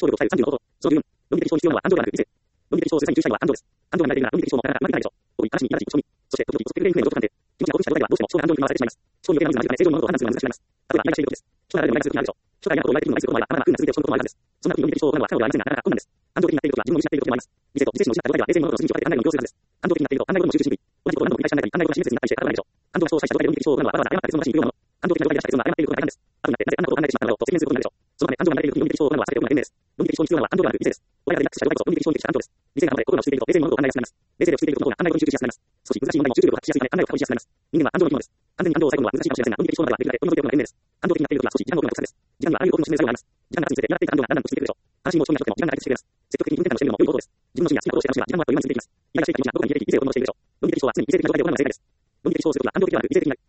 効力を抑える30のこと。その部分。論理的思考に必要なのは安定ではなく、異性。論理的思考を実際に重視したいのは安定です。安定がないなら論理的思考もなかなかうまくいかないでしょう。多い、嵐にいなし、落ち込み。そして、時々、不便不明の状況と判定。気持ちが興奮した状態ではどうしても思考が安定に回されてしまいます。思考によってなるまで正常のものと判断するのは難しくなります。例えば、内外していることです。将来の内外することもあるでしょう。将来のことを内外することもあれば、あまりなく続いて落ち込むこともあるはずです。そんな時に論理的思考を行うのは不可能ではありませんが、なかなか困難です。安定的になっていることは自分を失っていることもあります。理性と自制心を失った状態では冷静に物事の筋道を当てて案内論を要するはずです。安定的になっていると案内論も集中しにくい。同じことを何度も繰り返し考えたり、案内論が親切になったりして語らないでしょう。安定がそうした状態で論理的思考を行うのはわざわざ誤った結論を出しにくいようなもの。安定的な状態で出した結論が誤っていることが大半です。後になってなぜあんなことを考えてしまったのだろうと責任することになるでしょう。そのため安定がないと論理的思考を行うのは全て良くない弁明です。論理的思考に必要なのは安定ではなく理性です。我々がリラックスした状態こそ論理的思考に適した安定です。理性がまで心が落ち着いていると冷静に物事を考えやすくなります。冷静で落ち着いていることの方が案内論に集中しやすくなります。少し難しい問題も集中力を発揮しやすいため案内を確保しやすくなります。人間は安定の生き物です。完全に安定を抑え込むのは難しいかもしれませんが、論理的思考などはできるだけどんどん強くな弁明です。安定的になっていることは少し時間を置くのが特徴です。時間にはあらゆる興奮を示す必要があります。時間が経つにつれてやがていた安定がだんだんと進んでくるでしょう。話にも興味がとっても時間が解決してくれます。積極的に運転などしているのも良いことです。自分の趣味や好きなことをして楽しめば時間はあっという間に過ぎていきます。意外なしていた道がどこかに消えていき、理性を伴うしているでしょう。論理的思考は常に理性的な状態で行わない正解です。論理的思考をすることは安定的ではなく理性的になる。